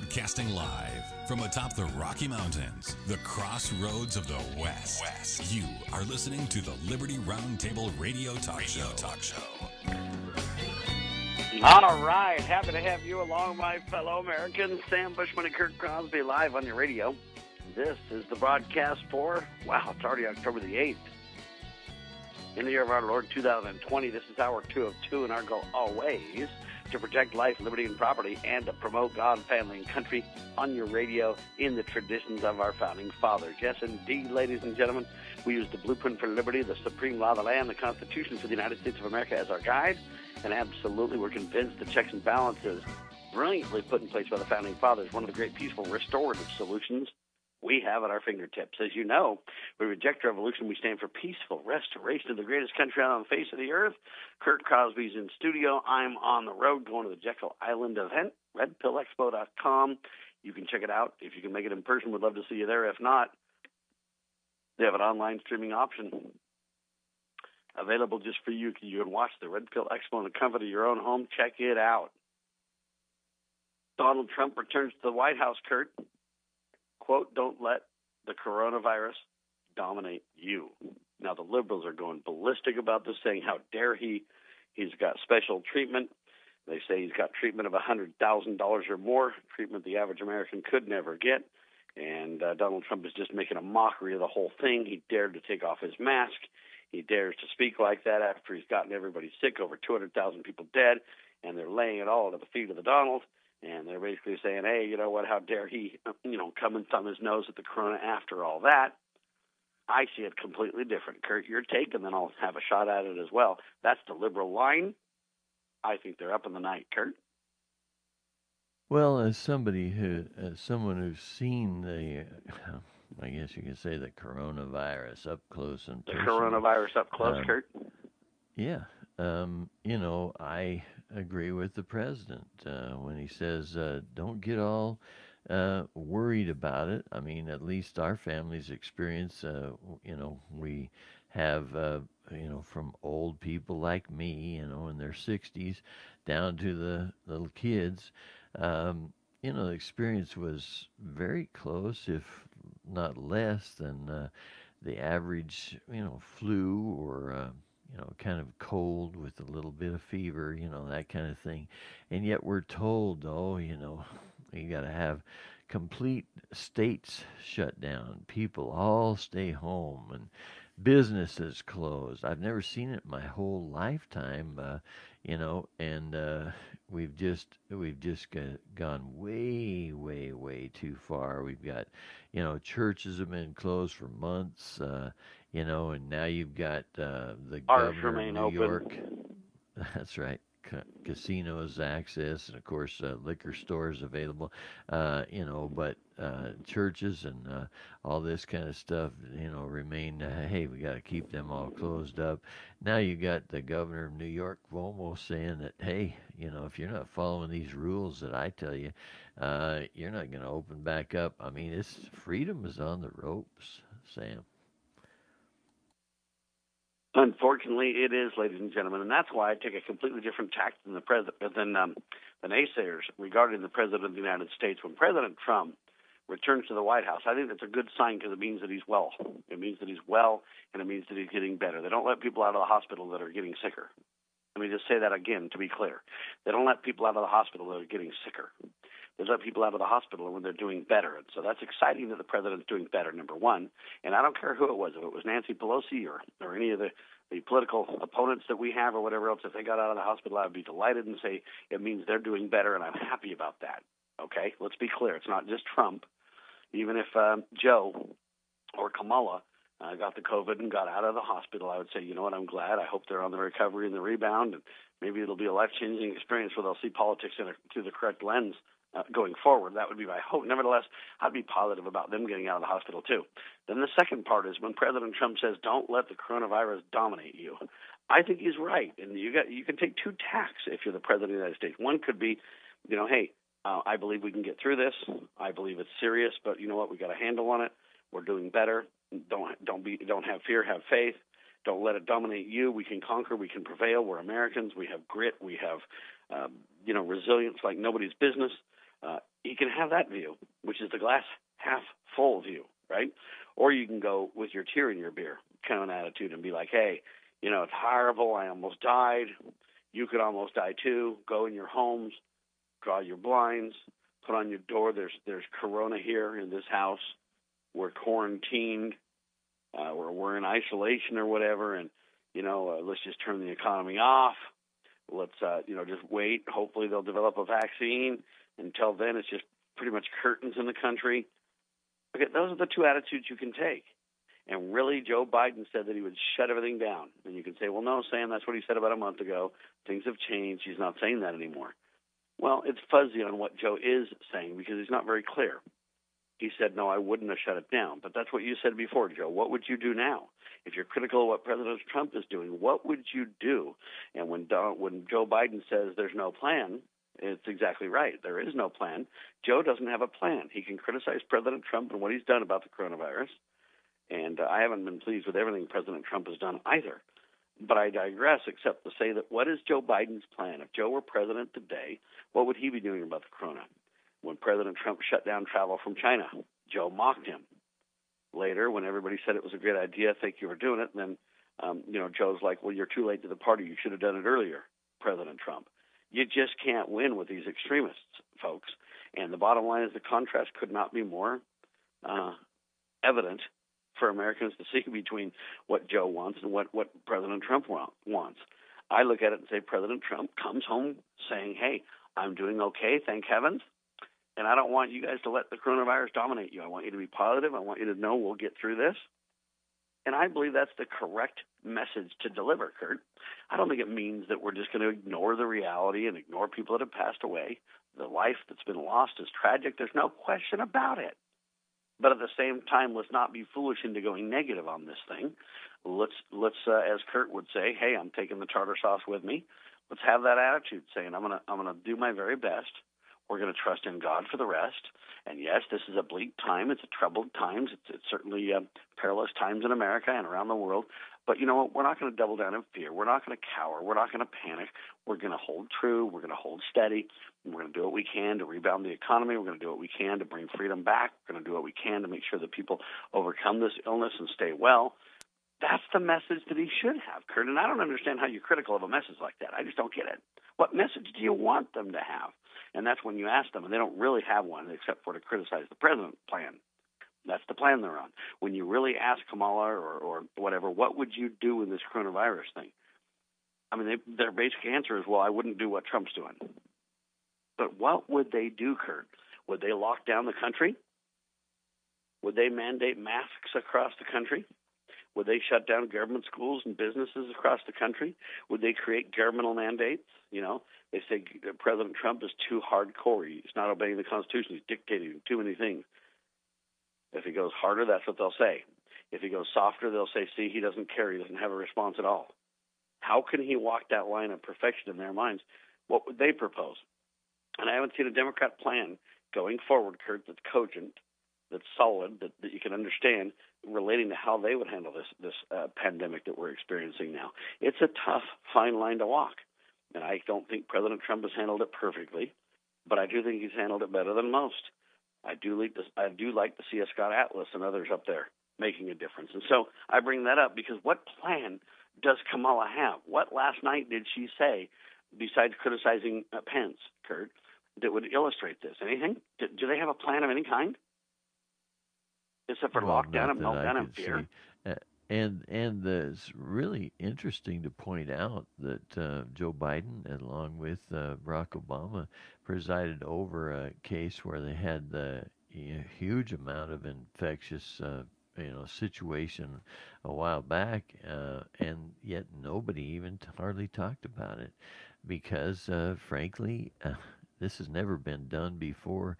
Broadcasting live from atop the Rocky Mountains, the crossroads of the West. You are listening to the Liberty Roundtable Radio Talk Show. All right. Happy to have you along, my fellow Americans. Sam Bushman and Kurt Crosby live on your radio. This is the broadcast for, it's already October the 8th. In the year of our Lord 2020, this is hour 2 of 2, and our goal always to protect life, liberty, and property, and to promote God, family, and country on your radio in the traditions of our founding fathers. Yes, indeed, ladies and gentlemen, we use the blueprint for liberty, the supreme law of the land, the Constitution for the United States of America as our guide, and absolutely we're convinced the checks and balances brilliantly put in place by the founding fathers, one of the great peaceful restorative solutions we have at our fingertips. As you know, we reject revolution. We stand for peaceful restoration of the greatest country on the face of the earth. Kurt Crosby's in studio. I'm on the road going to the Jekyll Island event, redpillexpo.com. You can check it out. If you can make it in person, we'd love to see you there. If not, they have an online streaming option available just for you. You can watch the Red Pill Expo in the comfort of your own home. Check it out. Donald Trump returns to the White House, Kurt. Quote, don't let the coronavirus dominate you. Now, the liberals are going ballistic about this, saying, how dare he? He's got special treatment. They say he's got treatment of $100,000 or more, treatment the average American could never get. And Donald Trump is just making a mockery of the whole thing. He dared to take off his mask. He dares to speak like that after he's gotten everybody sick, over 200,000 people dead, and they're laying it all at the feet of the Donald. And they're basically saying, hey, you know what, how dare he, come and thumb his nose at the corona after all that. I see it completely different. Kurt, your take, and then I'll have a shot at it as well. That's the liberal line. I think they're up in the night, Kurt. Well, as someone who's seen the, I guess you could say the coronavirus up close and personal. The coronavirus up close, Kurt? Yeah. I agree with the president when he says, don't get all worried about it. I mean, at least our family's experience, we have, from old people like me, in their 60s, down to the little kids, the experience was very close, if not less than the average, flu or kind of cold with a little bit of fever, that kind of thing. And yet we're told, you got to have complete states shut down. People all stay home and businesses closed. I've never seen it my whole lifetime, and we've just gone way, way, way too far. We've got, churches have been closed for months, and now you've got the governor of New York. That's right. Casinos access, and of course liquor stores available, but churches and all this kind of stuff, remain, hey, we got to keep them all closed up. Now you got the governor of New York, Cuomo, saying that, hey, if you're not following these rules that I tell you, you're not going to open back up. I mean, freedom is on the ropes, Sam. Unfortunately, it is, ladies and gentlemen, and that's why I take a completely different tact than the naysayers regarding the President of the United States. When President Trump returns to the White House, I think that's a good sign because it means that he's well. It means that he's well, and it means that he's getting better. They don't let people out of the hospital that are getting sicker. Let me just say that again to be clear. They don't let people out of the hospital that are getting sicker. They let people out of the hospital when they're doing better. And so that's exciting that the president's doing better, number one. And I don't care who it was, if it was Nancy Pelosi or any of the political opponents that we have or whatever else, if they got out of the hospital, I would be delighted and say it means they're doing better, and I'm happy about that. Okay? Let's be clear. It's not just Trump. Even if Joe or Kamala got the COVID and got out of the hospital, I would say, you know what, I'm glad. I hope they're on the recovery and the rebound, and maybe it'll be a life-changing experience where they'll see politics through the correct lens going forward. That would be my hope. Nevertheless, I'd be positive about them getting out of the hospital too. Then the second part is when President Trump says, don't let the coronavirus dominate you. I think he's right. And you can take two tacks if you're the President of the United States. One could be, hey, I believe we can get through this. I believe it's serious, but you know what? We got a handle on it. We're doing better. Don't have fear, have faith. Don't let it dominate you. We can conquer. We can prevail. We're Americans. We have grit. We have, resilience like nobody's business. You can have that view, which is the glass half full view, right? Or you can go with your tear in your beer kind of an attitude and be like, hey, it's horrible. I almost died. You could almost die too. Go in your homes, draw your blinds, put on your door. There's corona here in this house. We're quarantined. We're in isolation or whatever, and let's just turn the economy off. Let's just wait. Hopefully they'll develop a vaccine. Until then, it's just pretty much curtains in the country. Okay, those are the two attitudes you can take. And really, Joe Biden said that he would shut everything down. And you can say, well, no, Sam, that's what he said about a month ago. Things have changed. He's not saying that anymore. Well, it's fuzzy on what Joe is saying because he's not very clear. He said, no, I wouldn't have shut it down. But that's what you said before, Joe. What would you do now? If you're critical of what President Trump is doing, what would you do? And when Joe Biden says there's no plan, it's exactly right. There is no plan. Joe doesn't have a plan. He can criticize President Trump and what he's done about the coronavirus. And I haven't been pleased with everything President Trump has done either. But I digress, except to say that what is Joe Biden's plan? If Joe were president today, what would he be doing about the corona? When President Trump shut down travel from China, Joe mocked him. Later, when everybody said it was a great idea, thank you for doing it, then Joe's like, well, you're too late to the party. You should have done it earlier, President Trump. You just can't win with these extremists, folks. And the bottom line is the contrast could not be more evident for Americans to see between what Joe wants and what President Trump wants. I look at it and say President Trump comes home saying, hey, I'm doing okay, thank heavens, and I don't want you guys to let the coronavirus dominate you. I want you to be positive. I want you to know we'll get through this. And I believe that's the correct message to deliver, Kurt. I don't think it means that we're just going to ignore the reality and ignore people that have passed away. The life that's been lost is tragic. There's no question about it. But at the same time, let's not be foolish into going negative on this thing. Let's as Kurt would say, hey, I'm taking the tartar sauce with me. Let's have that attitude, saying I'm gonna do my very best. We're going to trust in God for the rest. And yes, this is a bleak time. It's a troubled times. It's certainly perilous times in America and around the world. But you know what? We're not going to double down in fear. We're not going to cower. We're not going to panic. We're going to hold true. We're going to hold steady. And we're going to do what we can to rebound the economy. We're going to do what we can to bring freedom back. We're going to do what we can to make sure that people overcome this illness and stay well. That's the message that he should have, Kurt. And I don't understand how you're critical of a message like that. I just don't get it. What message do you want them to have? And that's when you ask them, and they don't really have one except for to criticize the president's plan. That's the plan they're on. When you really ask Kamala or whatever, what would you do in this coronavirus thing? I mean, their basic answer is, well, I wouldn't do what Trump's doing. But what would they do, Kurt? Would they lock down the country? Would they mandate masks across the country? Would they shut down government schools and businesses across the country? Would they create governmental mandates? They say President Trump is too hardcore. He's not obeying the Constitution. He's dictating too many things. If he goes harder, that's what they'll say. If he goes softer, they'll say, see, he doesn't care. He doesn't have a response at all. How can he walk that line of perfection in their minds? What would they propose? And I haven't seen a Democrat plan going forward, Kurt, that's cogent, that's solid, that you can understand relating to how they would handle this pandemic that we're experiencing now. It's a tough, fine line to walk. And I don't think President Trump has handled it perfectly, but I do think he's handled it better than most. I do like to see a Scott Atlas and others up there making a difference. And so I bring that up because what plan does Kamala have? What last night did she say, besides criticizing Pence, Kurt, that would illustrate this? Anything? Do they have a plan of any kind? Except for lockdown and meltdown and fear. And it's really interesting to point out that Joe Biden, along with Barack Obama, presided over a case where they had the huge amount of infectious situation a while back, and yet nobody even hardly talked about it because, frankly, this has never been done before.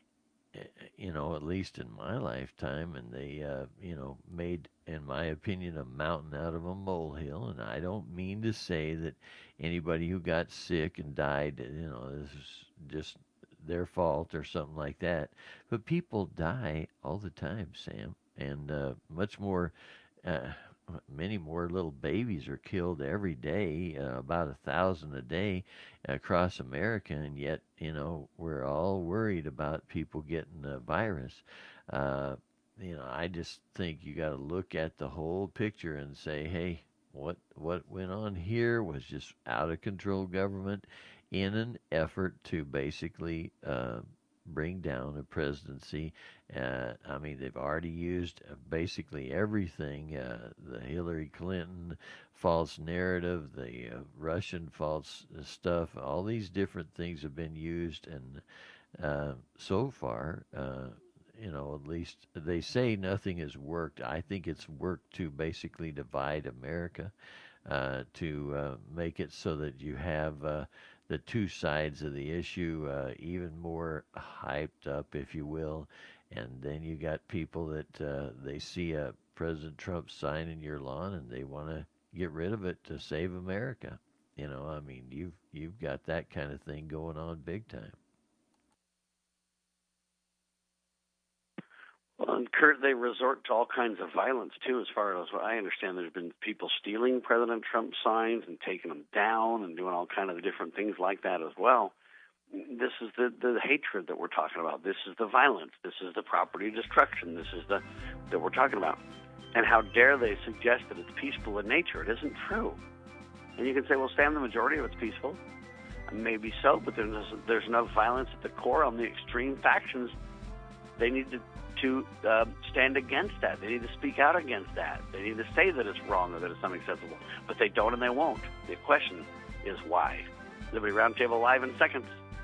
At least in my lifetime, and they, made, in my opinion, a mountain out of a molehill. And I don't mean to say that anybody who got sick and died, this is just their fault or something like that. But people die all the time, Sam, and much more. many more little babies are killed every day, about 1,000 a day across America, and yet, we're all worried about people getting the virus. Uh, I just think you got to look at the whole picture and say, hey, what went on here was just out of control government in an effort to basically bring down a presidency. They've already used basically everything, the Hillary Clinton false narrative, the Russian false stuff, all these different things have been used, and so far, at least they say nothing has worked. I think it's worked to basically divide America, to make it so that you have the two sides of the issue even more hyped up, if you will. And then you got people that they see President Trump sign in your lawn and they want to get rid of it to save America. You've got that kind of thing going on big time. Well, and Kurt, they resort to all kinds of violence too. As far as what I understand, there's been people stealing President Trump signs and taking them down and doing all kinds of different things like that as well. This is the hatred that we're talking about. This is the violence. This is the property destruction. This is that we're talking about. And how dare they suggest that it's peaceful in nature? It isn't true. And you can say, well, Sam, the majority of it's peaceful. Maybe so, but there's enough violence at the core on the extreme factions. They need to stand against that. They need to speak out against that. They need to say that it's wrong or that it's unacceptable. But they don't and they won't. The question is why. Liberty Roundtable live in seconds.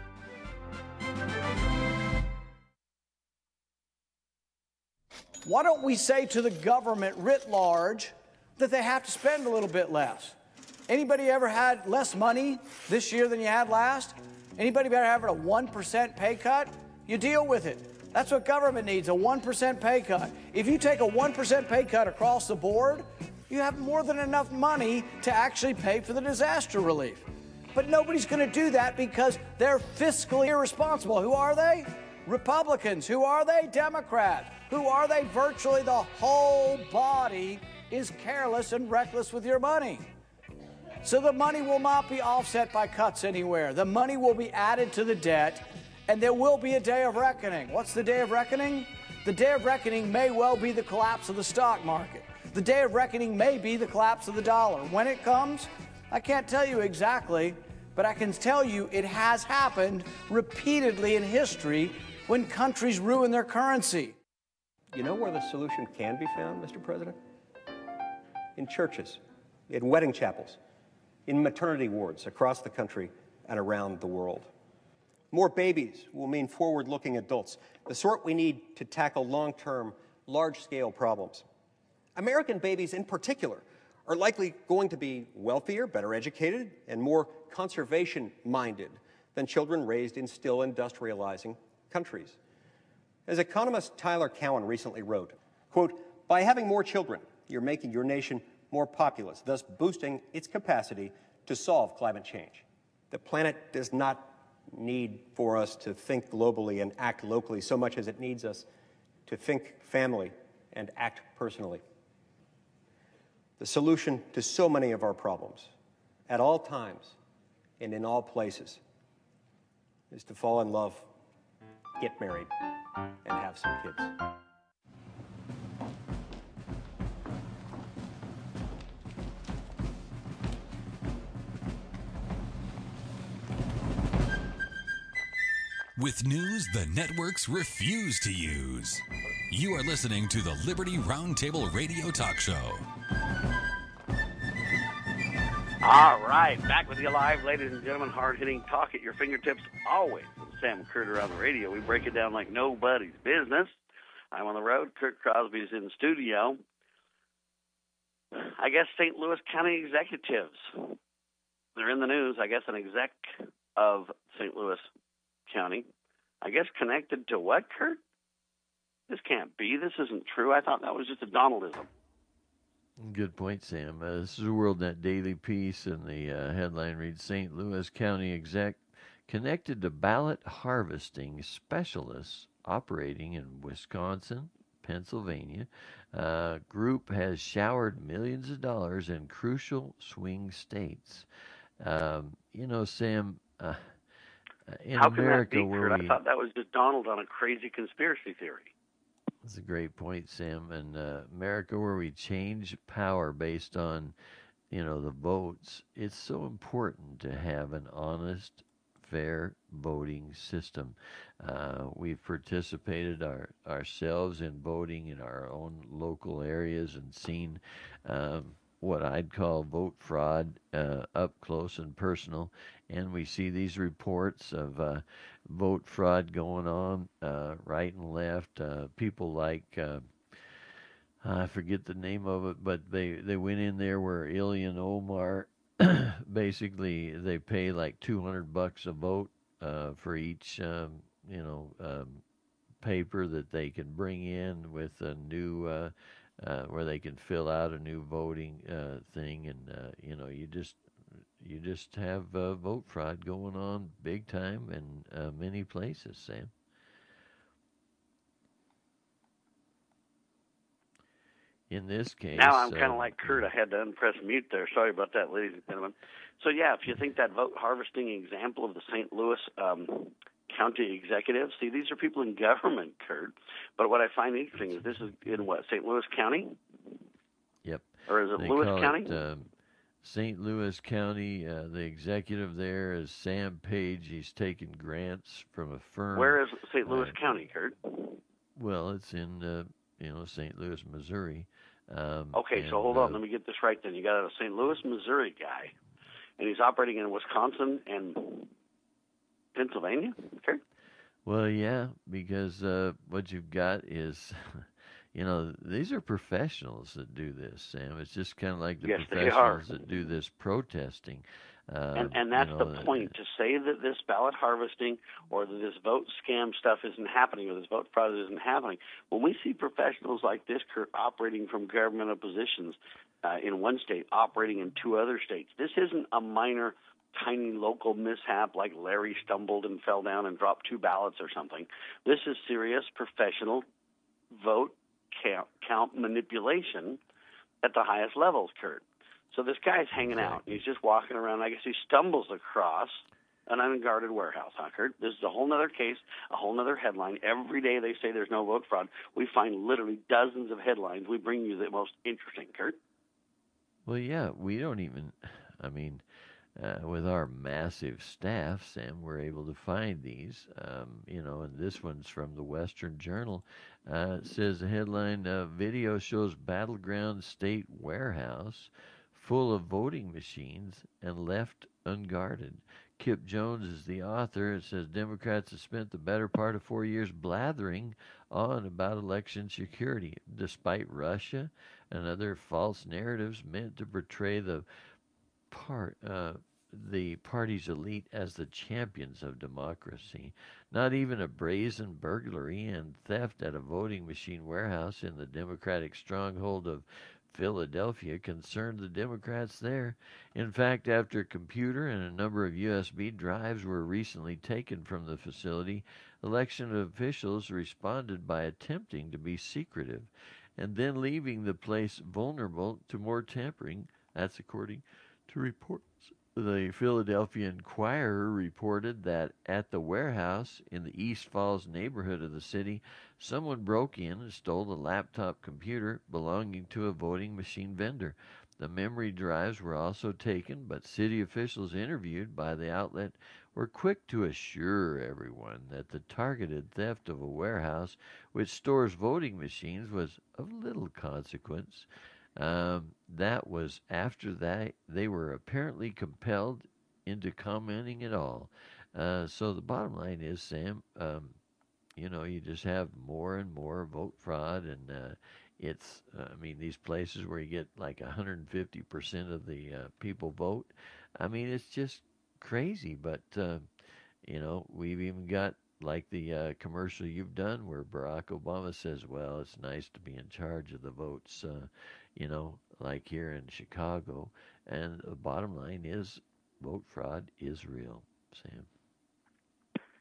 Why don't we say to the government writ large that they have to spend a little bit less? Anybody ever had less money this year than you had last? Anybody ever have a 1% pay cut? You deal with it. That's what government needs, a 1% pay cut. If you take a 1% pay cut across the board, you have more than enough money to actually pay for the disaster relief. But nobody's going to do that because they're fiscally irresponsible. Who are they? Republicans. Who are they? Democrats. Who are they? Virtually the whole body is careless and reckless with your money. So the money will not be offset by cuts anywhere. The money will be added to the debt, and there will be a day of reckoning. What's the day of reckoning? The day of reckoning may well be the collapse of the stock market. The day of reckoning may be the collapse of the dollar. When it comes, I can't tell you exactly, but I can tell you it has happened repeatedly in history when countries ruin their currency. You know where the solution can be found, Mr. President? In churches, in wedding chapels, in maternity wards across the country and around the world. More babies will mean forward-looking adults, the sort we need to tackle long-term, large-scale problems. American babies in particular are likely going to be wealthier, better educated, and more conservation-minded than children raised in still industrializing countries. As economist Tyler Cowen recently wrote, quote, "By having more children, you're making your nation more populous, thus boosting its capacity to solve climate change. The planet does not need for us to think globally and act locally so much as it needs us to think family and act personally." The solution to so many of our problems, at all times and in all places, is to fall in love, get married, and have some kids. With news the networks refuse to use. You are listening to the Liberty Roundtable Radio Talk Show. All right, back with you live, ladies and gentlemen. Hard-hitting talk at your fingertips, always. With Sam Curter on the radio. We break it down like nobody's business. I'm on the road. Kurt Crosby's in the studio. I guess St. Louis County executives, they're in the news. I guess an exec of St. Louis County, I guess connected to what, Kurt? This can't be. This isn't true. I thought that was just a Donaldism. Good point, Sam. This is a WorldNet Daily piece, and the headline reads, St. Louis County exec connected to ballot harvesting specialists operating in Wisconsin, Pennsylvania. Group has showered millions of dollars in crucial swing states. Sam, in How can that America, be, where Kurt? I we thought that was just Donald on a crazy conspiracy theory. That's a great point, Sam. In America, where we change power based on, the votes, it's so important to have an honest, fair voting system. We've participated ourselves in voting in our own local areas and seen what I'd call vote fraud up close and personal. And we see these reports of vote fraud going on right and left. People like I forget the name of it, but they went in there where Ilhan Omar basically they pay like $200 a vote for each paper that they can bring in with a new where they can fill out a new voting thing, and you just have vote fraud going on big time in many places, Sam. In this case, Now I'm kind of like Kurt. I had to unpress mute there. Sorry about that, ladies and gentlemen. So yeah, if you think that vote harvesting example of the St. Louis county executive, see, these are people in government, Kurt. But what I find interesting is this is in what, St. Louis County? Yep. Or is it they Lewis call County? It, St. Louis County. The executive there is Sam Page. He's taken grants from a firm. Where is St. Louis County, Kurt? Well, it's in St. Louis, Missouri. Okay, so hold on. Let me get this right then. You got a St. Louis, Missouri guy, and he's operating in Wisconsin and Pennsylvania? Okay. Well, yeah, because what you've got is, these are professionals that do this, Sam. It's just kind of like the professionals that do this protesting. And that's the point, to say that this ballot harvesting or that this vote scam stuff isn't happening or this vote fraud isn't happening. When we see professionals like this, Kurt, operating from governmental positions in one state, operating in two other states, this isn't a minor, tiny local mishap like Larry stumbled and fell down and dropped 2 ballots or something. This is serious professional vote count manipulation at the highest levels, Kurt. So this guy's hanging out. He's just walking around. I guess he stumbles across an unguarded warehouse, huh, Kurt? This is a whole other case, a whole other headline. Every day they say there's no vote fraud. We find literally dozens of headlines. We bring you the most interesting, Kurt. Well, yeah, we don't even, with our massive staff, Sam, we're able to find these, and this one's from the Western Journal. It says the headline, video shows battleground state warehouse full of voting machines and left unguarded. Kip Jones is the author. It says Democrats have spent the better part of 4 years blathering on about election security, despite Russia and other false narratives meant to portray the party's elite as the champions of democracy. Not even a brazen burglary and theft at a voting machine warehouse in the Democratic stronghold of Philadelphia concerned the Democrats there. In fact, after a computer and a number of USB drives were recently taken from the facility, election officials responded by attempting to be secretive and then leaving the place vulnerable to more tampering. That's according to reports. The Philadelphia Inquirer reported that at the warehouse in the East Falls neighborhood of the city, someone broke in and stole a laptop computer belonging to a voting machine vendor. The memory drives were also taken, but city officials interviewed by the outlet were quick to assure everyone that the targeted theft of a warehouse which stores voting machines was of little consequence. That was after that they were apparently compelled into commenting at all. So the bottom line is, Sam, you just have more and more vote fraud, and it's, these places where you get like 150% of the people vote. It's just crazy, but, we've even got like the commercial you've done where Barack Obama says, well, it's nice to be in charge of the votes, like here in Chicago. And the bottom line is vote fraud is real, Sam.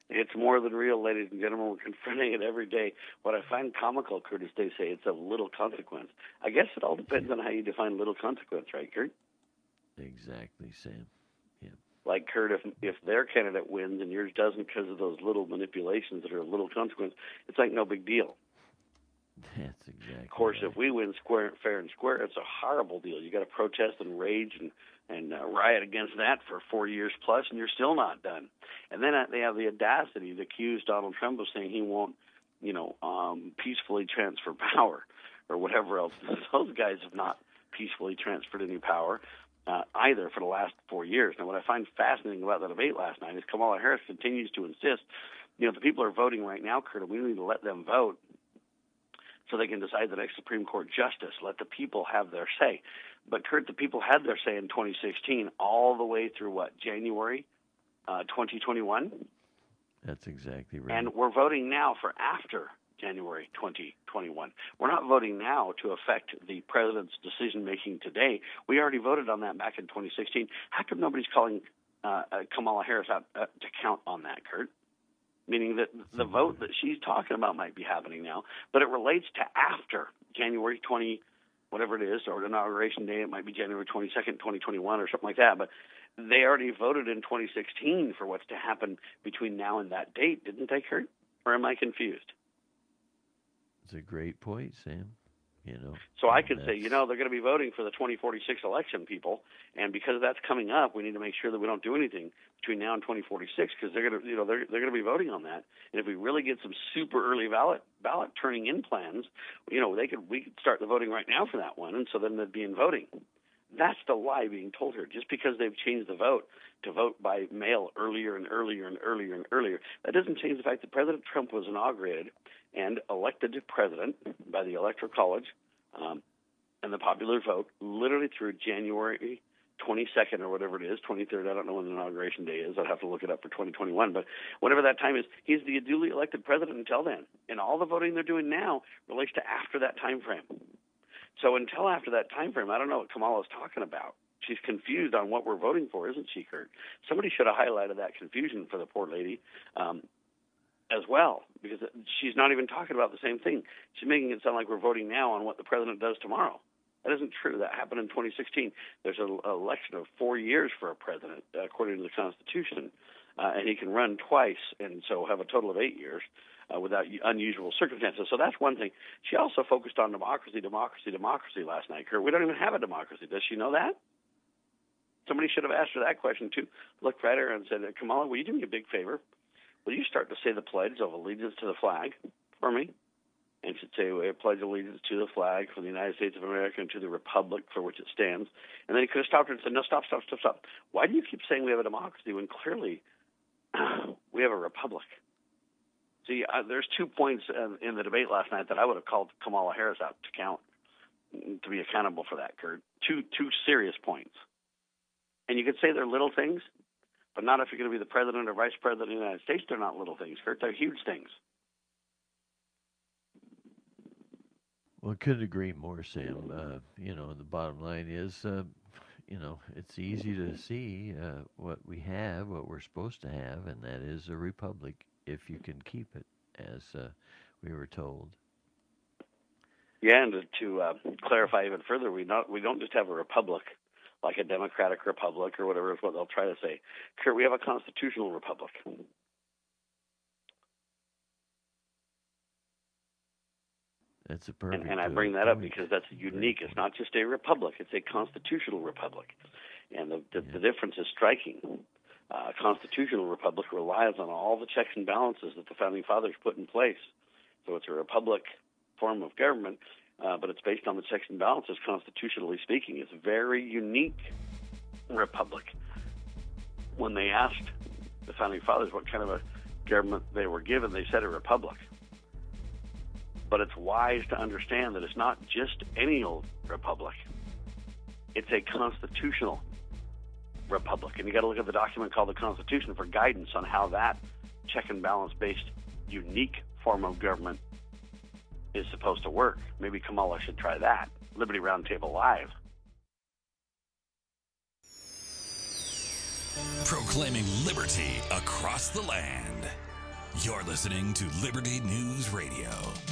It's more than real, ladies and gentlemen. We're confronting it every day. What I find comical, Kurt, is they say it's of little consequence. I guess it all depends on how you define little consequence, right, Kurt? Exactly, Sam. Yeah. Like, Kurt, if their candidate wins and yours doesn't because of those little manipulations that are of little consequence, it's like no big deal. That's exactly Of course, right. if we win fair and square, it's a horrible deal. You got to protest and rage and riot against that for 4 years plus, and you're still not done. And then they have the audacity to accuse Donald Trump of saying he won't, peacefully transfer power or whatever else. Those guys have not peacefully transferred any power either for the last 4 years. Now, what I find fascinating about the debate last night is Kamala Harris continues to insist, the people are voting right now, Kurt, and we need to let them vote so they can decide the next Supreme Court justice. Let the people have their say. But, Kurt, the people had their say in 2016 all the way through, January 2021? That's exactly right. And we're voting now for after January 2021. We're not voting now to affect the president's decision-making today. We already voted on that back in 2016. How come nobody's calling Kamala Harris out to count on that, Kurt? Meaning that the vote that she's talking about might be happening now, but it relates to after January 20, whatever it is, or Inauguration Day. It might be January 22nd, 2021 or something like that. But they already voted in 2016 for what's to happen between now and that date, didn't they, Kurt? Or am I confused? It's a great point, Sam. So I could say, they're going to be voting for the 2046 election, people, and because that's coming up, we need to make sure that we don't do anything between now and 2046 because they're going to, they're going to be voting on that. And if we really get some super early ballot turning in plans, we could start the voting right now for that one, and so then they'd be in voting. That's the lie being told here. Just because they've changed the vote to vote by mail earlier and earlier and earlier and earlier, that doesn't change the fact that President Trump was inaugurated and elected president by the Electoral College and the popular vote literally through January 22nd or whatever it is, 23rd. I don't know when the inauguration day is. I'd have to look it up for 2021. But whatever that time is, he's the duly elected president until then. And all the voting they're doing now relates to after that time frame. So until after that time frame, I don't know what Kamala's talking about. She's confused on what we're voting for, isn't she, Kurt? Somebody should have highlighted that confusion for the poor lady as well, because she's not even talking about the same thing. She's making it sound like we're voting now on what the president does tomorrow. That isn't true. That happened in 2016. There's an election of 4 years for a president, according to the Constitution, and he can run twice and so have a total of 8 years without unusual circumstances. So that's one thing. She also focused on democracy last night, Kurt. We don't even have a democracy. Does she know that? Somebody should have asked her that question, too. Looked right at her and said, Kamala, will you do me a big favor? Will you start to say the Pledge of Allegiance to the flag for me? And she'd say, I pledge allegiance to the flag for the United States of America and to the republic for which it stands. And then he could have stopped her and said, no, stop. Why do you keep saying we have a democracy when clearly we have a republic? See, there's 2 points in the debate last night that I would have called Kamala Harris out to count, to be accountable for that, Kurt. Two serious points. And you could say they're little things, but not if you're going to be the president or vice president of the United States. They're not little things, Kurt. They're huge things. Well, I couldn't agree more, Sam. The bottom line is, it's easy to see what we have, what we're supposed to have, and that is a republic if you can keep it, as we were told. Yeah, and to clarify even further, we don't just have a republic like a democratic republic or whatever is what they'll try to say. Kurt, we have a constitutional republic. That's a perfect. And I bring that up because that's unique. It's not just a republic; it's a constitutional republic, and the difference is striking. A constitutional republic relies on all the checks and balances that the founding fathers put in place. So it's a republic form of government, but it's based on the checks and balances, constitutionally speaking. It's a very unique republic. When they asked the founding fathers what kind of a government they were given, they said a republic. But it's wise to understand that it's not just any old republic. It's a constitutional republic. And you got to look at the document called the Constitution for guidance on how that check and balance based unique form of government is supposed to work. Maybe Kamala should try that. Liberty Roundtable Live. Proclaiming liberty across the land. You're listening to Liberty News Radio.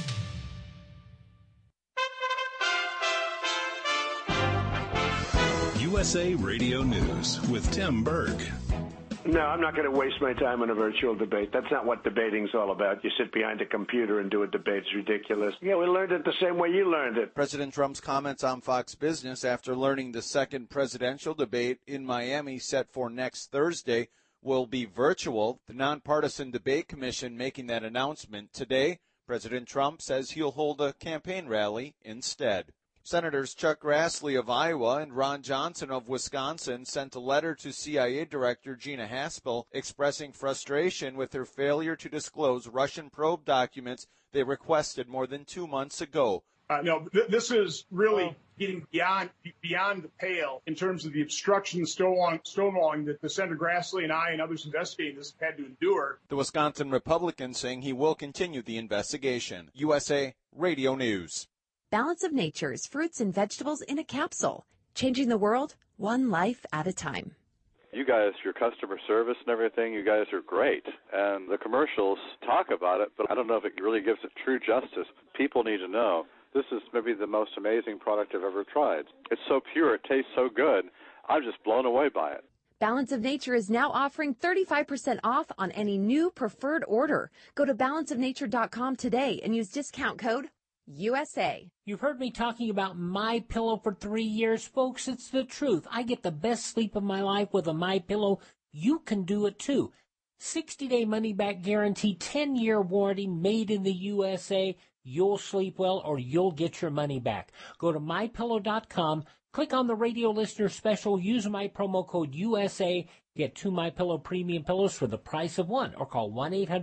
USA Radio News with Tim Berg. No, I'm not going to waste my time on a virtual debate. That's not what debating's all about. You sit behind a computer and do a debate. It's ridiculous. Yeah, we learned it the same way you learned it. President Trump's comments on Fox Business after learning the second presidential debate in Miami set for next Thursday will be virtual. The Nonpartisan Debate Commission making that announcement today. President Trump says he'll hold a campaign rally instead. Senators Chuck Grassley of Iowa and Ron Johnson of Wisconsin sent a letter to CIA Director Gina Haspel expressing frustration with her failure to disclose Russian probe documents they requested more than 2 months ago. This is really getting beyond the pale in terms of the obstruction and stonewalling that the Senator Grassley and I and others investigating this have had to endure. The Wisconsin Republican saying he will continue the investigation. USA Radio News. Balance of Nature's fruits and vegetables in a capsule, changing the world one life at a time. You guys, your customer service and everything, you guys are great. And the commercials talk about it, but I don't know if it really gives it true justice. People need to know. This is maybe the most amazing product I've ever tried. It's so pure, it tastes so good. I'm just blown away by it. Balance of Nature is now offering 35% off on any new preferred order. Go to balanceofnature.com today and use discount code USA. You've heard me talking about MyPillow for 3 years, folks. It's the truth. I get the best sleep of my life with a MyPillow. You can do it too. 60-day money-back guarantee, 10-year warranty, made in the USA. You'll sleep well or you'll get your money back. Go to MyPillow.com, click on the radio listener special, use my promo code USA, get 2 MyPillow premium pillows for the price of one, or call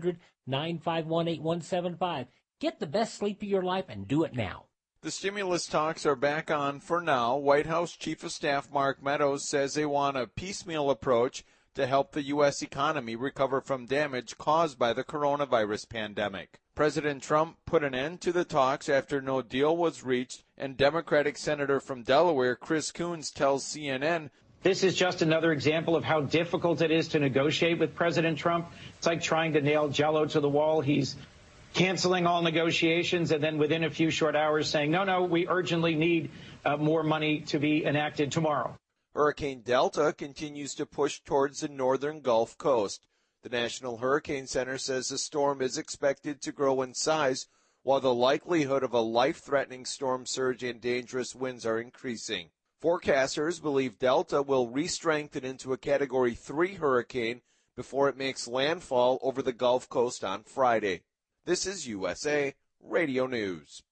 1-800-951-8175. Get the best sleep of your life and do it now. The stimulus talks are back on for now. White House Chief of Staff Mark Meadows says they want a piecemeal approach to help the U.S. economy recover from damage caused by the coronavirus pandemic. President Trump put an end to the talks after no deal was reached, and Democratic Senator from Delaware Chris Coons tells CNN, "This is just another example of how difficult it is to negotiate with President Trump. It's like trying to nail Jell-O to the wall. He's canceling all negotiations and then within a few short hours saying, no, we urgently need more money to be enacted tomorrow." Hurricane Delta continues to push towards the northern Gulf Coast. The National Hurricane Center says the storm is expected to grow in size, while the likelihood of a life-threatening storm surge and dangerous winds are increasing. Forecasters believe Delta will re-strengthen into a Category 3 hurricane before it makes landfall over the Gulf Coast on Friday. This is USA Radio News.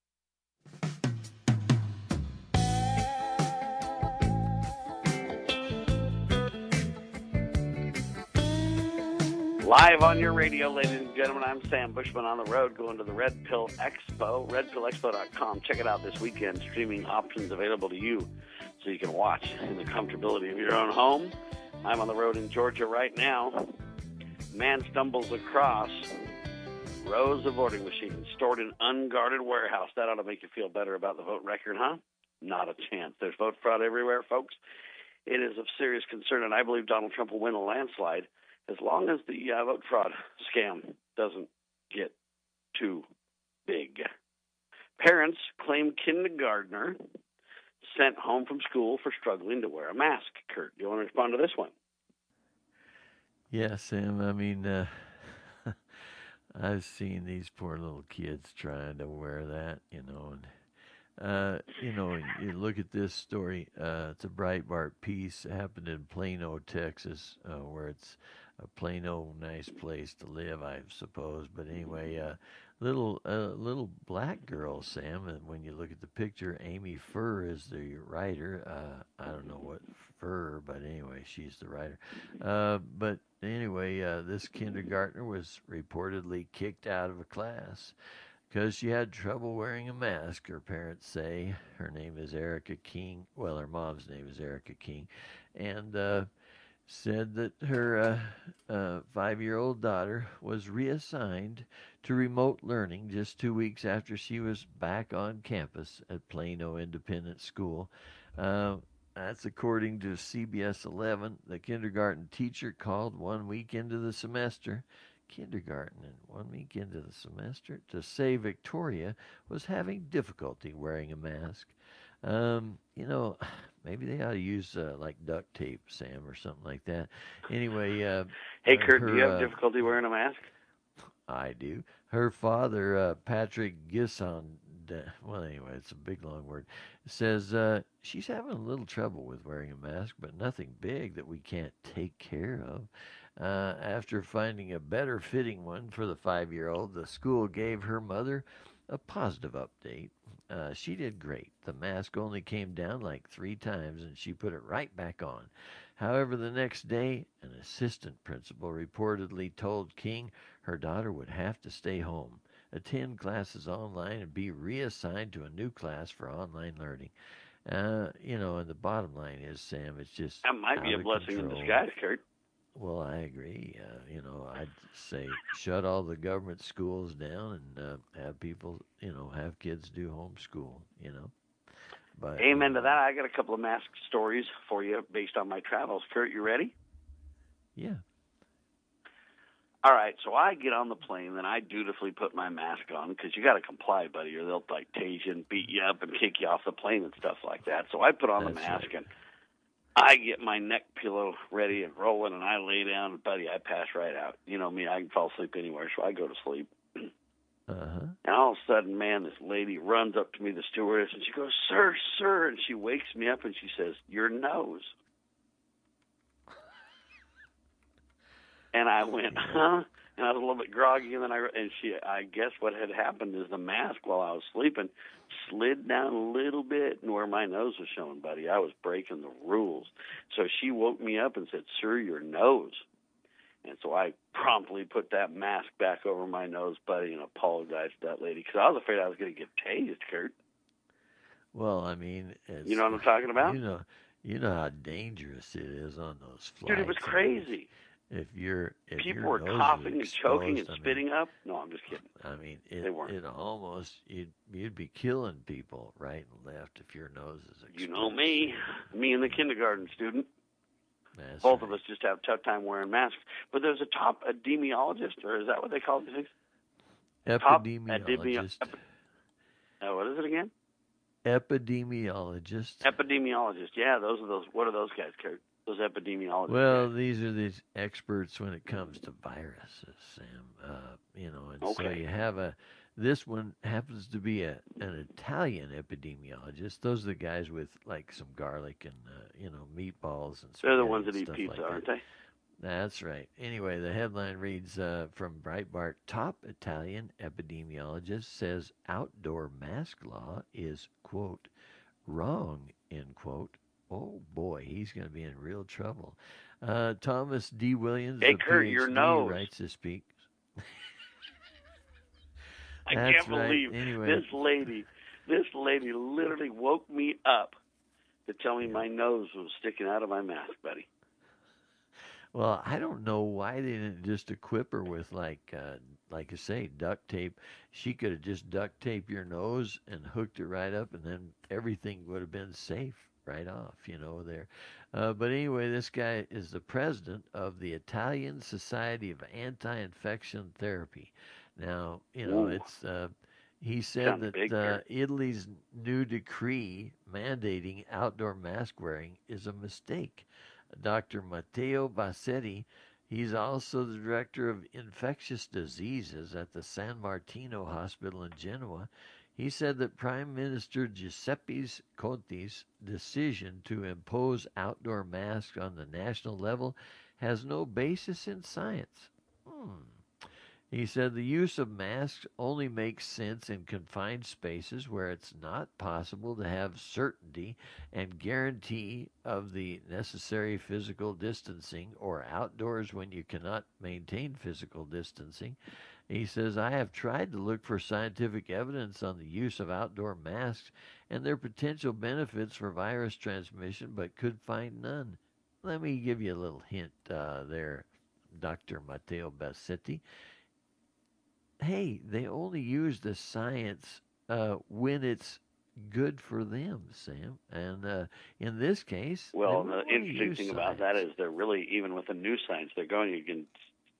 Live on your radio, ladies and gentlemen, I'm Sam Bushman on the road going to the Red Pill Expo, redpillexpo.com. Check it out this weekend. Streaming options available to you so you can watch in the comfortability of your own home. I'm on the road in Georgia right now. Man stumbles across rows of voting machines stored in unguarded warehouse. That ought to make you feel better about the vote record, huh? Not a chance. There's vote fraud everywhere, folks. It is of serious concern, and I believe Donald Trump will win a landslide as long as the vote fraud scam doesn't get too big. Parents claim kindergartner sent home from school for struggling to wear a mask. Kurt, do you want to respond to this one? Yeah, Sam. I mean, I've seen these poor little kids trying to wear that, and you look at this story. It's a Breitbart piece. It happened in Plano, Texas, where it's a Plano nice place to live, I suppose. But anyway, little black girl, Sam. And when you look at the picture, Amy Furr is the writer. I don't know what Furr, but anyway, she's the writer. But anyway, this kindergartner was reportedly kicked out of a class because she had trouble wearing a mask, her parents say. Her name is Erica King. Well, her mom's name is Erica King. And said that her 5-year-old daughter was reassigned to remote learning just 2 weeks after she was back on campus at Plano Independent School. That's according to CBS 11. The kindergarten teacher called 1 week into the semester, kindergarten, and 1 week into the semester, to say Victoria was having difficulty wearing a mask. Maybe they ought to use like duct tape, Sam, or something like that. Anyway, hey, Kurt, do you have difficulty wearing a mask? I do. Her father, Patrick Gisson, well, anyway, it's a big, long word, says she's having a little trouble with wearing a mask, but nothing big that we can't take care of. After finding a better fitting one for the 5-year-old, the school gave her mother a positive update. She did great. The mask only came down like 3 times, and she put it right back on. However, the next day, an assistant principal reportedly told King her daughter would have to stay home, attend classes online, and be reassigned to a new class for online learning. And the bottom line is, Sam, it's just that might be a blessing in disguise, Kurt. Well, I agree. I'd say shut all the government schools down and have people, have kids do homeschool, But amen to that. I got a couple of mask stories for you based on my travels. Kurt, you ready? Yeah. All right, so I get on the plane, and I dutifully put my mask on because you got to comply, buddy, or they'll like tase you and beat you up and kick you off the plane and stuff like that. So I put on the mask, and I get my neck pillow ready and rolling, and I lay down, and buddy, I pass right out. You know me, I can fall asleep anywhere, so I go to sleep. And all of a sudden, man, this lady runs up to me, the stewardess, and she goes, "Sir, sir," and she wakes me up, and she says, "Your nose." And I went, huh? And I was a little bit groggy, and then I guess what had happened is the mask while I was sleeping slid down a little bit, and where my nose was showing, buddy, I was breaking the rules. So she woke me up and said, "Sir, your nose." And so I promptly put that mask back over my nose, buddy, and apologized to that lady because I was afraid I was going to get tased, Kurt. Well, I mean, you know what I'm talking about? You know how dangerous it is on those flights. Dude, it was crazy. If people were coughing and choking and spitting up. No, I'm just kidding. I mean, they weren't. It almost you'd be killing people right and left if your nose is exposed. You know me and the kindergarten student. That's Both right. of us just have a tough time wearing masks. But there's a top epidemiologist, or is that what they call these things? Epidemiologist. What is it again? Epidemiologist. Epidemiologist. Yeah, what are those guys, Kurt? Those epidemiologists. Well, these are these experts when it comes to viruses, Sam. And so you have this one happens to be an Italian epidemiologist. Those are the guys with like some garlic and meatballs and. They're the ones that eat pizza, aren't they? That's right. Anyway, the headline reads from Breitbart: Top Italian epidemiologist says outdoor mask law is quote wrong end quote. Oh boy, he's going to be in real trouble. Thomas D. Williams, hey, the Kurt, PhD, your nose. writes to speak. I can't believe this lady literally woke me up to tell me my nose was sticking out of my mask, buddy. Well, I don't know why they didn't just equip her with like I say, duct tape. She could have just duct taped your nose and hooked it right up, and then everything would have been safe right off, there. But anyway, this guy is the president of the Italian Society of Anti-Infection Therapy. Now, it's he said that Italy's new decree mandating outdoor mask wearing is a mistake. Dr. Matteo Bassetti, he's also the director of infectious diseases at the San Martino Hospital in Genoa. He said that Prime Minister Giuseppe Conte's decision to impose outdoor masks on the national level has no basis in science. He said the use of masks only makes sense in confined spaces where it's not possible to have certainty and guarantee of the necessary physical distancing, or outdoors when you cannot maintain physical distancing. He says, I have tried to look for scientific evidence on the use of outdoor masks and their potential benefits for virus transmission, but could find none. Let me give you a little hint there, Dr. Matteo Bassetti. Hey, they only use the science when it's good for them, Sam. And in this case, well, the interesting thing about that is they're really, even with the new science, they're going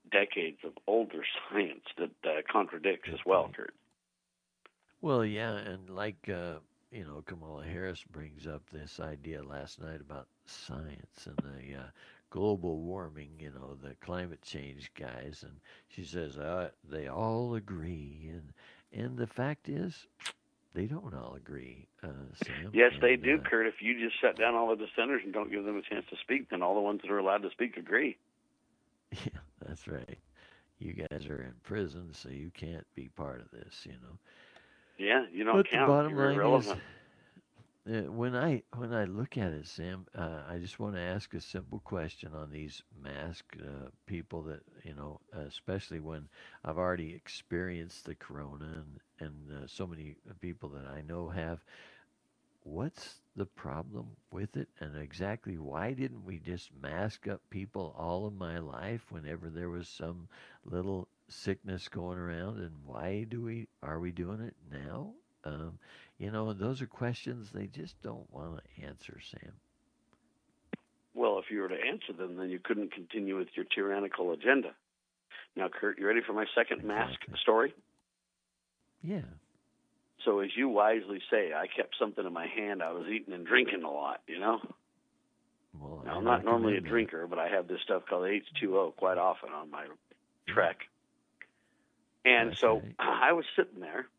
decades of older science that contradicts as well, Kurt. Well, yeah, and like, Kamala Harris brings up this idea last night about science and the global warming, the climate change guys, and she says they all agree, and the fact is, they don't all agree, Sam. Yes, they do, Kurt. If you just shut down all the dissenters and don't give them a chance to speak, then all the ones that are allowed to speak agree. Yeah, that's right. You guys are in prison, so you can't be part of this, Yeah, you don't count. The bottom You're line irrelevant. is, when I look at it, Sam, I just want to ask a simple question on these masked people that, especially when I've already experienced the corona and so many people that I know have. What's the problem with it, and exactly why didn't we just mask up people all of my life whenever there was some little sickness going around, and why are we doing it now? Those are questions they just don't want to answer, Sam. Well, if you were to answer them, then you couldn't continue with your tyrannical agenda. Now, Kurt, you ready for my second mask story? Yeah. So as you wisely say, I kept something in my hand. I was eating and drinking a lot, Well, now, I'm not normally a drinker, but I have this stuff called H2O quite often on my trek. And That's so right. I was sitting there,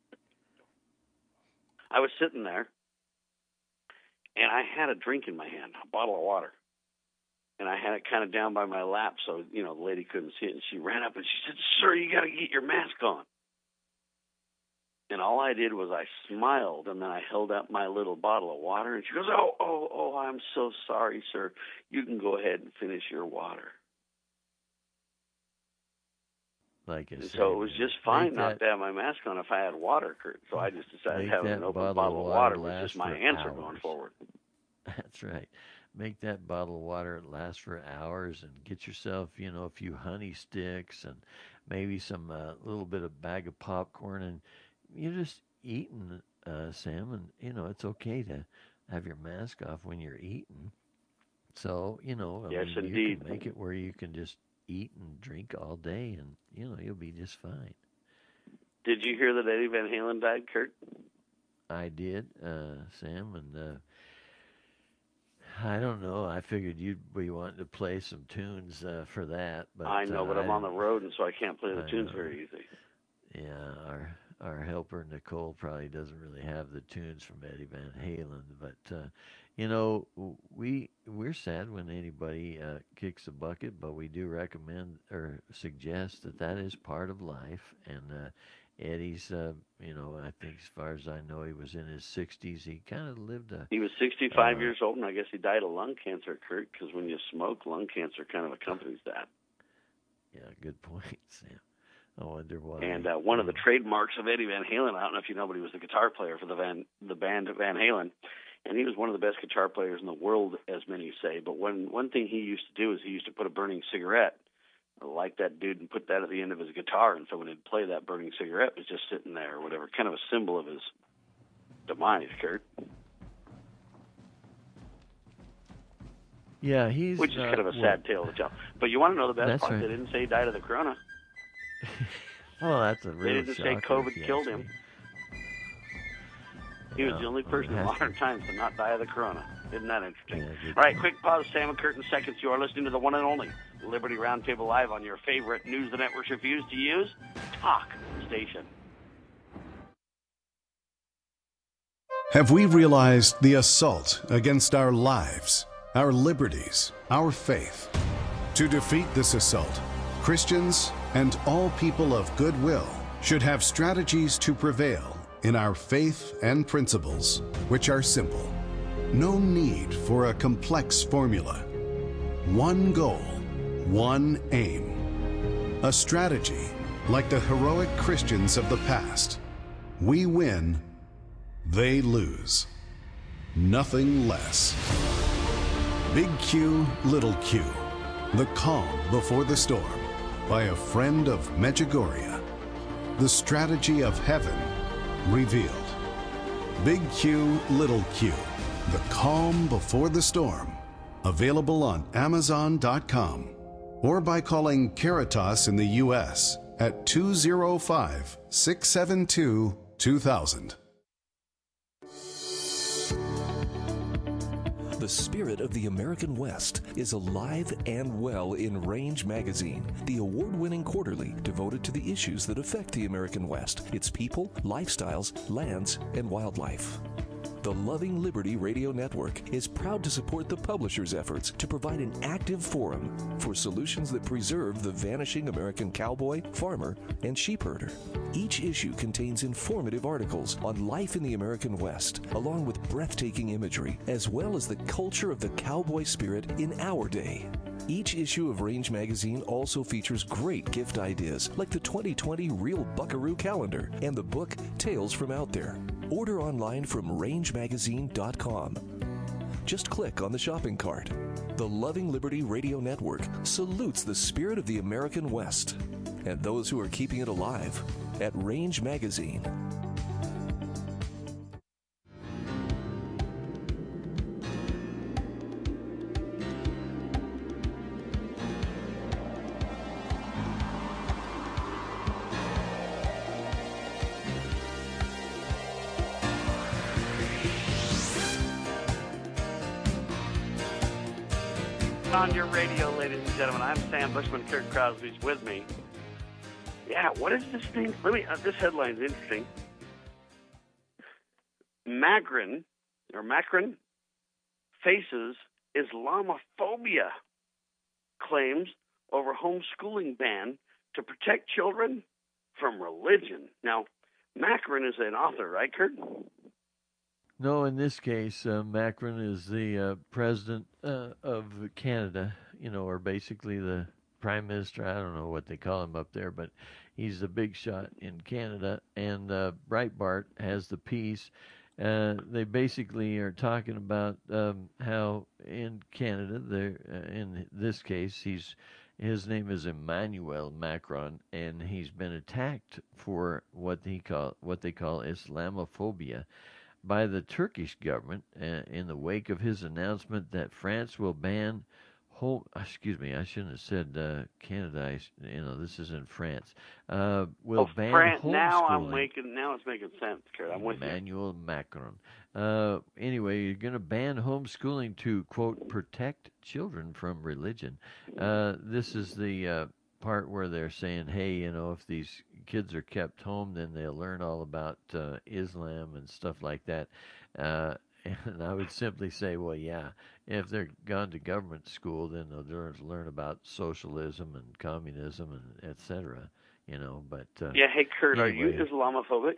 and I had a drink in my hand, a bottle of water. And I had it kind of down by my lap, so, the lady couldn't see it. And she ran up and she said, "Sir, you got to get your mask on." And all I did was I smiled, and then I held up my little bottle of water, and she goes, oh, I'm so sorry, sir. You can go ahead and finish your water. Like I said, so it was just fine not to have my mask on if I had water, Kurt. So I just decided to have an open bottle of water, which is my answer going forward. That's right. Make that bottle of water last for hours, and get yourself, a few honey sticks and maybe some little bit of bag of popcorn, and you're just eating, Sam, and, it's okay to have your mask off when you're eating. So, Yes, indeed. You can make it where you can just eat and drink all day, and, you'll be just fine. Did you hear that Eddie Van Halen died, Kurt? I did, Sam, and I don't know. I figured you'd be wanting to play some tunes for that. But I know, but I'm on the road, and so I can't play the tunes very easy. Yeah, our helper Nicole probably doesn't really have the tunes from Eddie Van Halen, but we're sad when anybody kicks a bucket, but we do recommend or suggest that is part of life. And Eddie's, I think as far as I know, he was in his 60s. He kind of lived He was 65 years old, and I guess he died of lung cancer, Kurt, because when you smoke, lung cancer kind of accompanies that. Yeah, good point, Sam. I wonder why. And one of the trademarks of Eddie Van Halen, I don't know if you know, but he was the guitar player for the band Van Halen, and he was one of the best guitar players in the world, as many say. But one thing he used to do is he used to put a burning cigarette, light that dude, and put that at the end of his guitar. And so when he'd play, that burning cigarette was just sitting there or whatever, kind of a symbol of his demise, Kurt. Yeah, which is kind of a sad tale to tell. But you want to know the best part? Right. They didn't say he died of the corona. Well, that's a real They didn't say COVID killed him. He was the only person in modern times to not die of the corona. Isn't that interesting? Yeah, All right, quick pause. Sam and Kurt in seconds. You are listening to the one and only Liberty Roundtable Live on your favorite news the networks refuse to use, Talk Station. Have we realized the assault against our lives, our liberties, our faith? To defeat this assault, Christians and all people of goodwill should have strategies to prevail in our faith and principles, which are simple. No need for a complex formula. One goal, one aim. A strategy like the heroic Christians of the past. We win, they lose. Nothing less. Big Q, Little Q. The Calm Before the Storm by a friend of Medjugorje. The strategy of heaven revealed. Big Q, Little Q. The Calm Before the Storm. Available on Amazon.com. or by calling Caritas in the U.S. at 205-672-2000. The spirit of the American West is alive and well in Range Magazine, the award-winning quarterly devoted to the issues that affect the American West, its people, lifestyles, lands, and wildlife. The Loving Liberty Radio Network is proud to support the publisher's efforts to provide an active forum for solutions that preserve the vanishing American cowboy, farmer, and sheepherder. Each issue contains informative articles on life in the American West, along with breathtaking imagery, as well as the culture of the cowboy spirit in our day. Each issue of Range Magazine also features great gift ideas like the 2020 Real Buckaroo Calendar and the book Tales from Out There. Order online from rangemagazine.com. Just click on the shopping cart. The Loving Liberty Radio Network salutes the spirit of the American West and those who are keeping it alive at Range Magazine. On your radio, ladies and gentlemen, I'm Sam Bushman. Kurt Crosby's with me. Yeah, what is this thing? This headline's interesting. Macron faces Islamophobia claims over homeschooling ban to protect children from religion. Now, Macron is an author, right, Kurt? No, in this case, Macron is the president of Canada, or basically the prime minister. I don't know what they call him up there, but he's the big shot in Canada. And Breitbart has the piece. They basically are talking about how in Canada, in this case, his name is Emmanuel Macron, and he's been attacked for what they call Islamophobia by the Turkish government in the wake of his announcement that France will ban I shouldn't have said Canada. This is in France. Will ban homeschooling. Now it's making sense, Kurt. I'm with Emmanuel Macron. Anyway, you're going to ban homeschooling to, quote, protect children from religion. This is the part where they're saying, hey, if these kids are kept home, then they'll learn all about Islam and stuff like that. And I would simply say, well, yeah, if they're gone to government school, then they'll learn about socialism and communism and et cetera, But yeah, hey, Kurt, anyway, are you Islamophobic?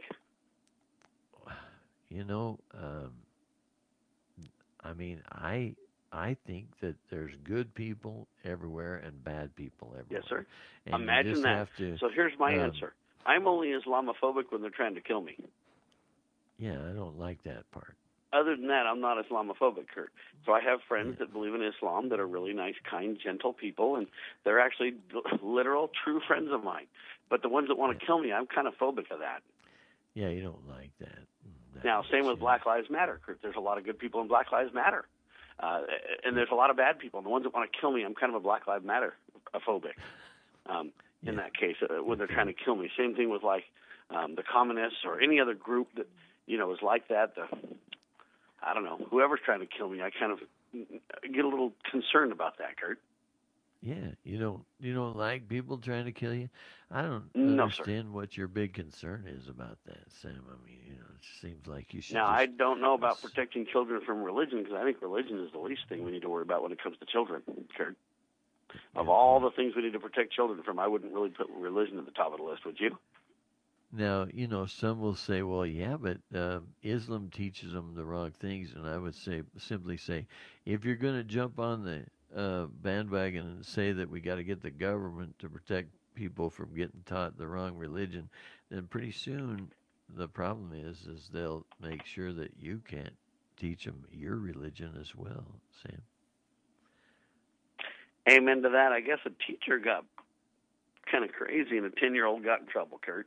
I think that there's good people everywhere and bad people everywhere. Yes, sir. And imagine that. So here's my answer. I'm only Islamophobic when they're trying to kill me. Yeah, I don't like that part. Other than that, I'm not Islamophobic, Kurt. So I have friends that believe in Islam that are really nice, kind, gentle people, and they're actually literal, true friends of mine. But the ones that want to kill me, I'm kind of phobic of that. Yeah, you don't like that. Now, same with Black Lives Matter, Kurt. There's a lot of good people in Black Lives Matter. And there's a lot of bad people. And the ones that want to kill me, I'm kind of a Black Lives Matter phobic in that case, when they're trying to kill me. Same thing with, the communists or any other group that, is like that. I don't know, whoever's trying to kill me, I kind of get a little concerned about that, Kurt. Yeah, you don't like people trying to kill you? I don't understand what your big concern is about that, Sam. I mean, it seems like you should. Now, I don't know about protecting children from religion, because I think religion is the least thing we need to worry about when it comes to children, Kurt. Of all the things we need to protect children from, I wouldn't really put religion at the top of the list, would you? Now, some will say, well, yeah, but Islam teaches them the wrong things, and I would simply say, if you're going to jump on the bandwagon and say that we got to get the government to protect people from getting taught the wrong religion, then pretty soon the problem is they'll make sure that you can't teach them your religion as well, Sam. Amen to that. I guess a teacher got kind of crazy and a 10-year-old got in trouble, Kurt.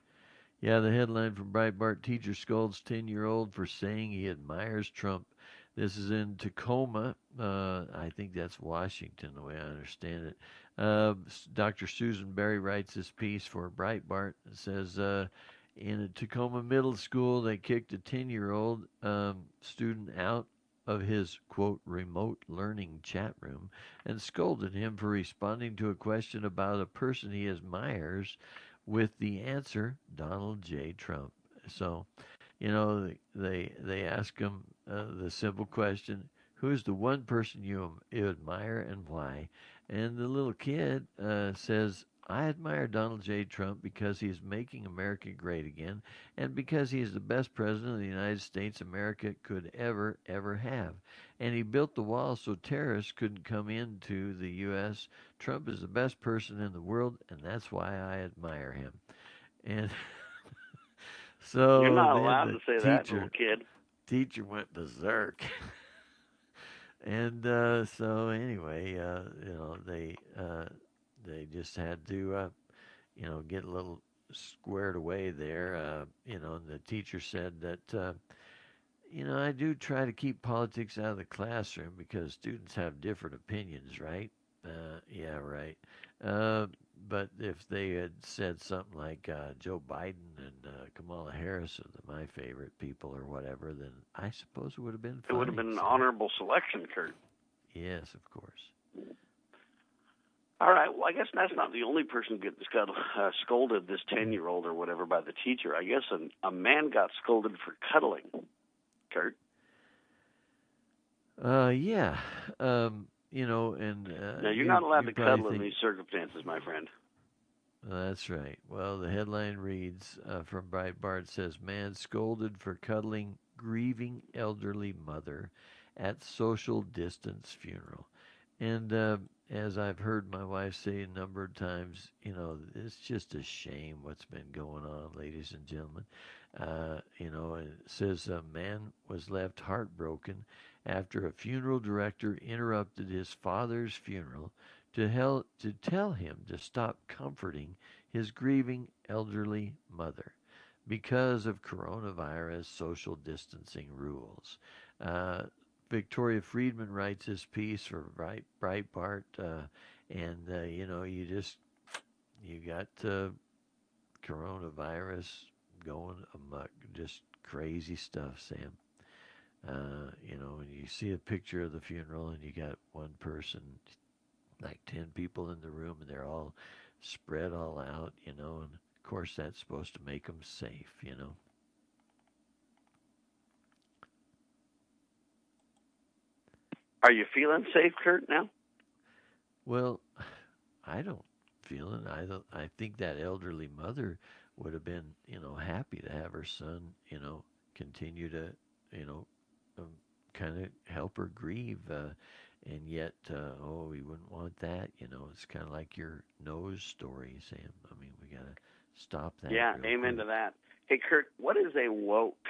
Yeah, the headline from Breitbart, teacher scolds 10-year-old for saying he admires Trump. This is in Tacoma. I think that's Washington, the way I understand it. Dr. Susan Berry writes this piece for Breitbart. It says, in a Tacoma middle school, they kicked a 10-year-old student out of his, quote, remote learning chat room and scolded him for responding to a question about a person he admires with the answer, Donald J. Trump. So, they ask him the simple question, who's the one person you admire and why? And the little kid says, I admire Donald J. Trump because he is making America great again and because he is the best president of the United States America could ever have. And he built the wall so terrorists couldn't come into the U.S. Trump is the best person in the world, and that's why I admire him. And so you're not then allowed the to say that, little kid. Teacher went berserk. And so anyway, they just had to, get a little squared away there. And the teacher said that, I do try to keep politics out of the classroom because students have different opinions, right? Yeah, right. But if they had said something like Joe Biden and Kamala Harris are my favorite people or whatever, then I suppose it would have been fine. It would have been an honorable selection, Kurt. Yes, of course. All right. Well, I guess that's not the only person that got scolded, this 10-year-old or whatever, by the teacher. I guess a man got scolded for cuddling, Kurt. Yeah. And now you're not allowed to cuddle in these circumstances, my friend. That's right. Well, the headline reads from Breitbart says, man scolded for cuddling grieving elderly mother at social distance funeral. And as I've heard my wife say a number of times, it's just a shame what's been going on, ladies and gentlemen. It says a man was left heartbroken after a funeral director interrupted his father's funeral to tell him to stop comforting his grieving elderly mother because of coronavirus social distancing rules. Victoria Friedman writes this piece for Breitbart, you got coronavirus going amok, just crazy stuff, Sam. When you see a picture of the funeral and you got one person, like 10 people in the room, and they're all spread all out, and of course that's supposed to make them safe, Are you feeling safe, Kurt, now? Well, I don't feel it. I think that elderly mother would have been, happy to have her son, continue to, kind of help her grieve. And yet, we wouldn't want that. It's kind of like your nose story, Sam. I mean, we got to stop that. Yeah, amen to that. Hey, Kurt, what is a woke?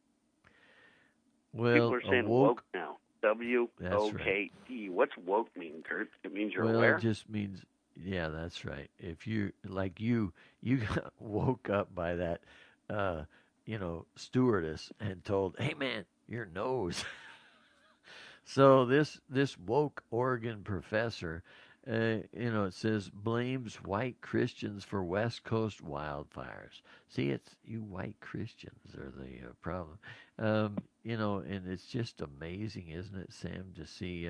Well, people are saying woke now. W-O-K-E. Right. What's woke mean, Kurt? It means you're aware? Well, it just means, yeah, that's right. If you, like you got woke up by that, stewardess and told, hey, man, your nose. So this woke Oregon professor, it says blames white Christians for West Coast wildfires. See, it's you white Christians are the problem. And it's just amazing, isn't it, Sam, to see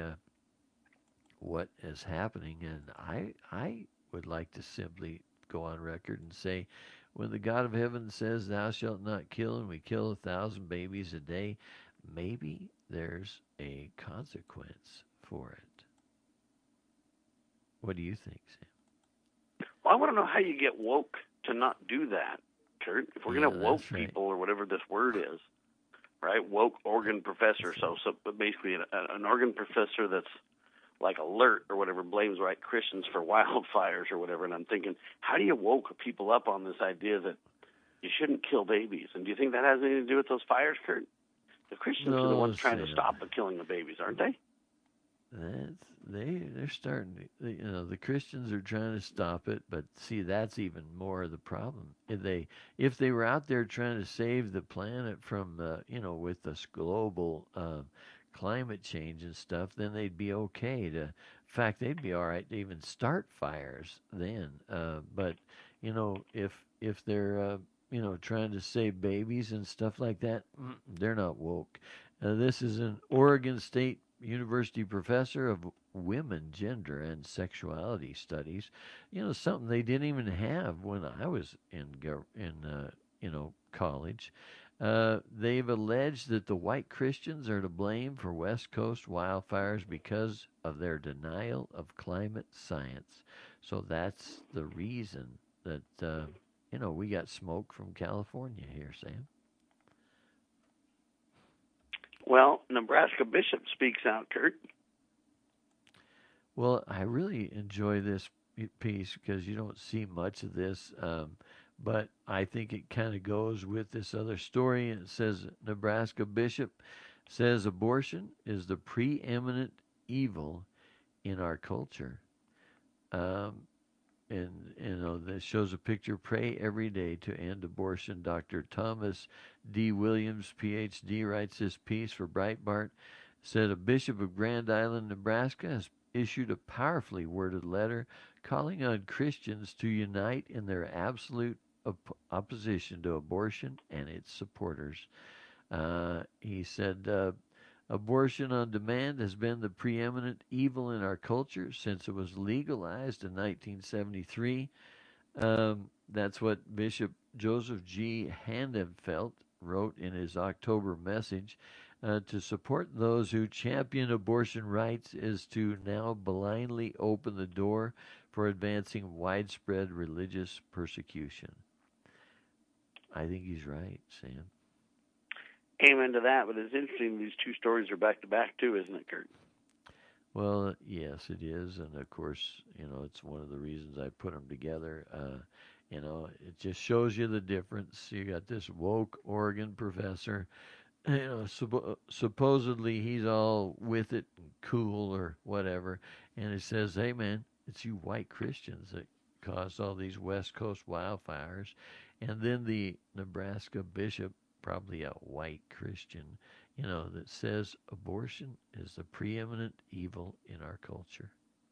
what is happening. And I would like to simply go on record and say, when the God of heaven says, thou shalt not kill, and we kill 1,000 babies a day, maybe there's a consequence for it. What do you think, Sam? Well, I want to know how you get woke to not do that, Kurt. If we're going to woke right. people, or whatever this word is, right? Woke Oregon professor. So basically an Oregon professor that's like alert or whatever, blames white Christians for wildfires or whatever. And I'm thinking, how do you woke people up on this idea that you shouldn't kill babies? And do you think that has anything to do with those fires, Kurt? The Christians are the ones trying to stop the killing of babies, aren't they? They're starting to, the Christians are trying to stop it, but see, that's even more of the problem. If they were out there trying to save the planet from, with this global climate change and stuff, then they'd be okay to. In fact, they'd be all right to even start fires then. But if they're trying to save babies and stuff like that, they're not woke. This is an Oregon State University professor of women, gender, and sexuality studies. Something they didn't even have when I was in college. They've alleged that the white Christians are to blame for West Coast wildfires because of their denial of climate science. So that's the reason that we got smoke from California here, Sam. Well, Nebraska Bishop speaks out, Kurt. Well, I really enjoy this piece because you don't see much of this, but I think it kind of goes with this other story. It says Nebraska Bishop says abortion is the preeminent evil in our culture. And this shows a picture. Pray every day to end abortion. Dr. Thomas D. Williams, Ph.D., writes this piece for Breitbart. Said a bishop of Grand Island, Nebraska, has issued a powerfully worded letter calling on Christians to unite in their absolute opposition to abortion and its supporters. He said, abortion on demand has been the preeminent evil in our culture since it was legalized in 1973. That's what Bishop Joseph G. Handenfeld wrote in his October message. To support those who champion abortion rights is to now blindly open the door for advancing widespread religious persecution. I think he's right, Sam. Amen to that, but it's interesting these two stories are back-to-back too, isn't it, Kurt? Well, yes, it is, and of course, it's one of the reasons I put them together. It just shows you the difference. You got this woke Oregon professor, supposedly he's all with it and cool or whatever, and it says, hey, man, it's you white Christians that caused all these West Coast wildfires. And then the Nebraska bishop, probably a white Christian, that says abortion is the preeminent evil in our culture.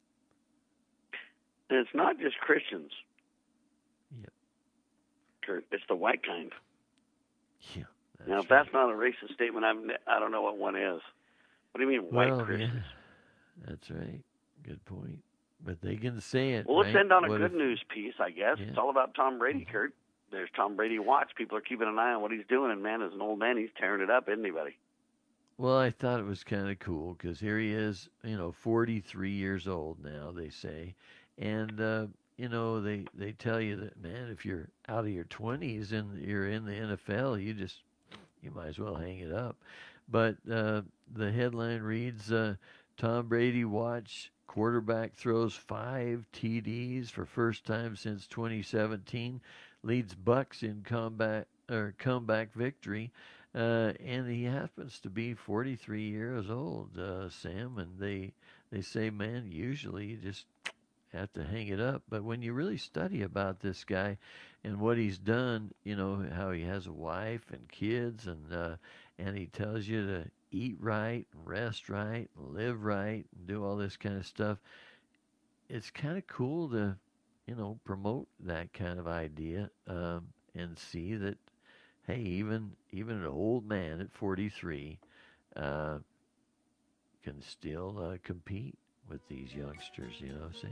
And it's not just Christians. Yep. Kurt, it's the white kind. Yeah. Now, if that's not a racist statement, I don't know what one is. What do you mean, white Christians? Yeah, that's right. Good point. But they can say it. Well, let's right? end on a good news piece, I guess. Yeah. It's all about Tom Brady, Kurt. There's Tom Brady Watch. People are keeping an eye on what he's doing, and man, as an old man, he's tearing it up, isn't he, buddy? Well, I thought it was kind of cool because here he is, 43 years old now, they say. And, they tell you that, man, if you're out of your 20s and you're in the NFL, you might as well hang it up. But the headline reads, Tom Brady Watch quarterback throws 5 TDs for first time since 2017, leads Bucks in comeback victory, and he happens to be 43 years old, Sam. And they say, man, usually you just have to hang it up. But when you really study about this guy and what he's done, how he has a wife and kids, and he tells you to eat right, rest right, live right, and do all this kind of stuff. It's kind of cool to, promote that kind of idea, and see that, hey, even an old man at 43 can still compete with these youngsters, Sam?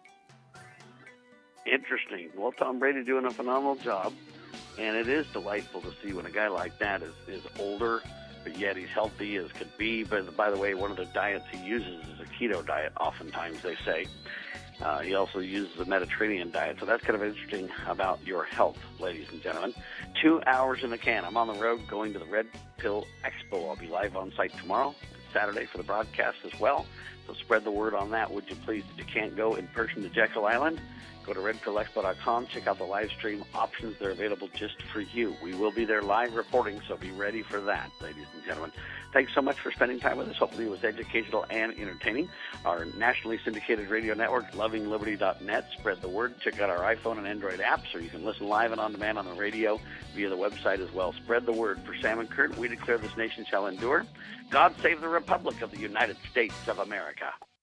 Interesting. Well, Tom Brady doing a phenomenal job, and it is delightful to see when a guy like that is older, but yet he's healthy as could be. But by the way, one of the diets he uses is a keto diet, oftentimes they say. He also uses the Mediterranean diet, so that's kind of interesting about your health, ladies and gentlemen. 2 hours in the can. I'm on the road going to the Red Pill Expo. I'll be live on site tomorrow, Saturday, for the broadcast as well. So spread the word on that, would you please? If you can't go in person to Jekyll Island, Go to redpillexpo.com. Check out the live stream options. They're available just for you. We will be there live reporting, so be ready for that, ladies and gentlemen. Thanks so much for spending time with us. Hopefully it was educational and entertaining. Our nationally syndicated radio network, lovingliberty.net. Spread the word. Check out our iPhone and Android apps, or you can listen live and on demand on the radio via the website as well. Spread the word. For Sam and Kurt, we declare this nation shall endure. God save the Republic of the United States of America.